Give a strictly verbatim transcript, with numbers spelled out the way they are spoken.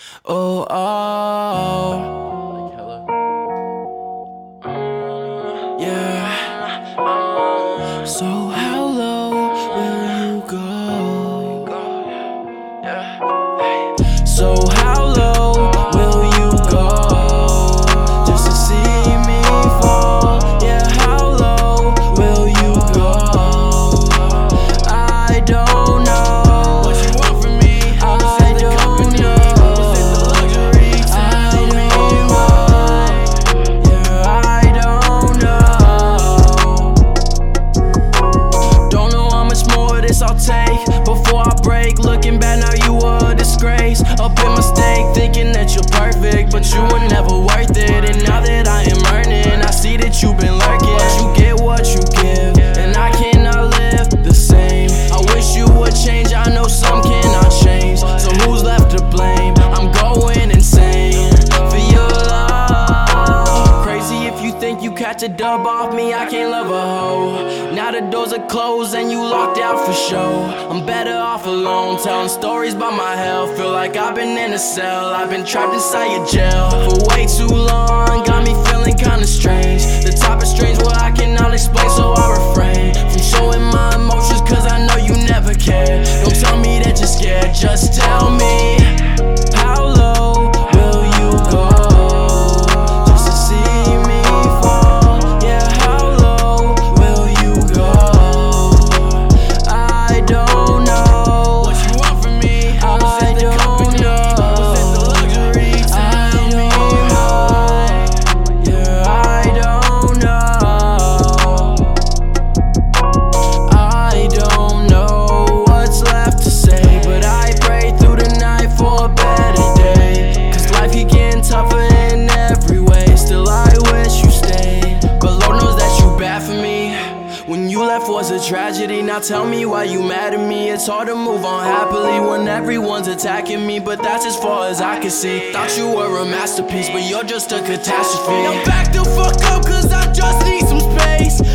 Oh, oh, Like hella. yeah. So how low will you go? So how low will you go just to see me fall? Yeah, how low will you go? I don't know what you want from me. I don't know. I don't know. Yeah, I don't know. Don't know how much more of this I'll take before I break. Looking back now, you were a disgrace. Up in mistake, thinking that you're perfect, but you were never worth it. And now that I am earning, I see that you've been lurking. But you get what you give, and I cannot live the same. I wish you would change, I know some cannot change. So who's left to blame? I'm going insane for your love. Crazy if you think you catch a dub off me, I can't love a hoe. Now the doors are closed and you locked out for show. I'm better off alone, telling stories about my hell. Feel like I've been in a cell, I've been trapped inside your jail for way too long. Got me feeling kinda strange, the type of strange where I cannot explain, so I refrain from showing my emotions, cause I know you never care. Don't tell me that you're scared, just tell me, how low will you go just to see me fall? Yeah, how low will you go? I don't know what you want from me. I don't know. I don't know. Yeah, I don't know. I don't know what's left to say, but I pray through the night for a better day. Cause life keep getting tougher in every way. Still I wish you stayed, but Lord knows that you bad for me. When you left was a tragedy, now tell me why you mad at me. It's hard to move on happily when everyone's attacking me, but that's as far as I can see. Thought you were a masterpiece, but you're just a catastrophe. Now back the fuck up, cause I just need some space.